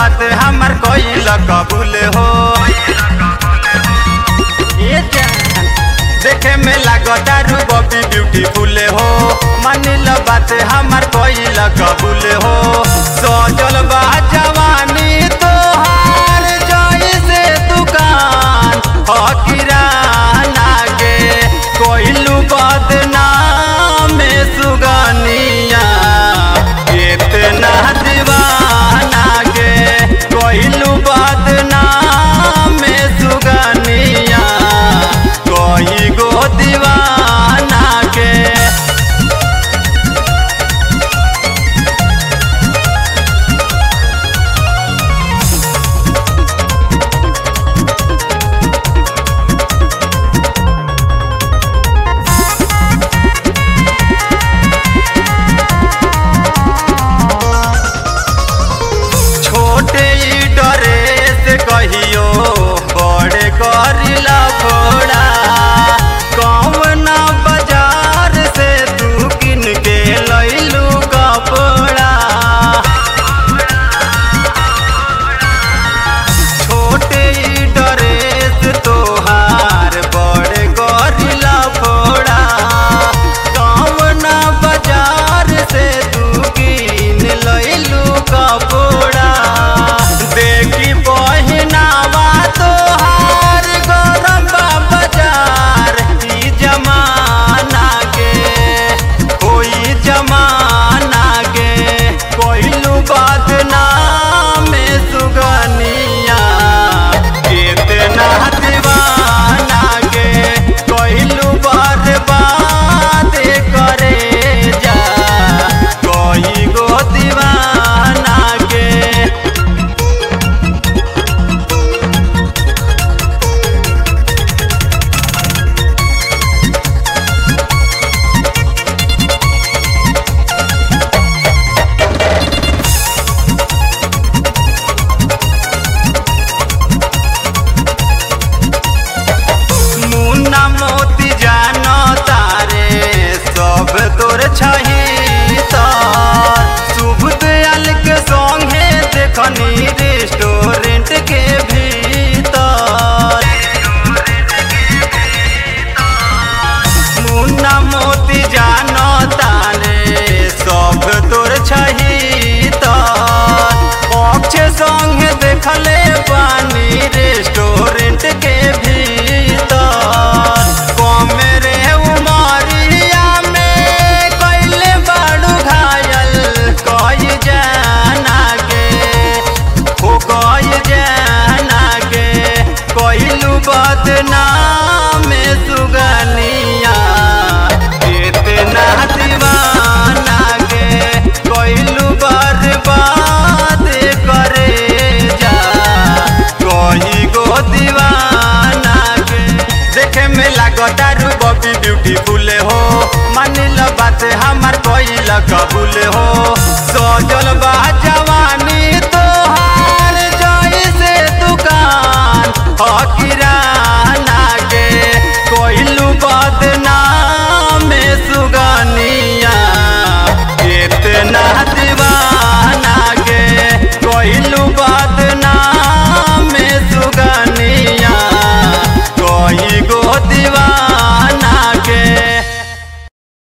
बात हमार कोई कबूल हो। देखे में लागता रू बॉबी ब्यूटीफुल हो। मानिल बात हमार कोई कबूल हो। सजल बा जवानी तोहार जैसे दुकान हो किराना के। कोइलू बदनाम सुगनिया इतना दीवाना के। कोइलू बदनाम सुगनिया कोई गो दीवाना के। छोटे ड्रेस कहियो बड़े करिला फोड़ा। कौना बाजार से तू किन के लैलू कपड़ा। छोटे ड्रेस तोहार बड़े करिला फोड़ा। कौना बाजार से तू किन लैलू कपड़ा। देखी बहिनावा तोहार गरम बाजार ई जमाना के। कोई जमाना के कोइलू बदनाम सुगनिया कितना दीवाना के। कोइलू बर्बाद करे जा कोई गो दीवाना के। मुन्ना मोती जानो तारे सब तोर छही तार। शुभ दयाल के संगे देखनी रेस्टोरेंट के भीतर। मुन्ना मोती जानो तारे सब तोर छही तार। अक्षय संगे देखले पानी रेस्टोरेंट के भीतर। कमेरे उमरिया में कैले बाड़ू घायल कई जाना के। हो कई जाना के कोइलू बदनाम सुगनिया इतना दीवाना के। कोइलू बर्बाद करे जा कोई गो दीवाना के। देखे में लागता रू बॉबी ब्यूटीफुल हो। मानिल बात हमार कोई कबूल हो। सजल बा जवानी तोहार जैसे दुकान हो किराना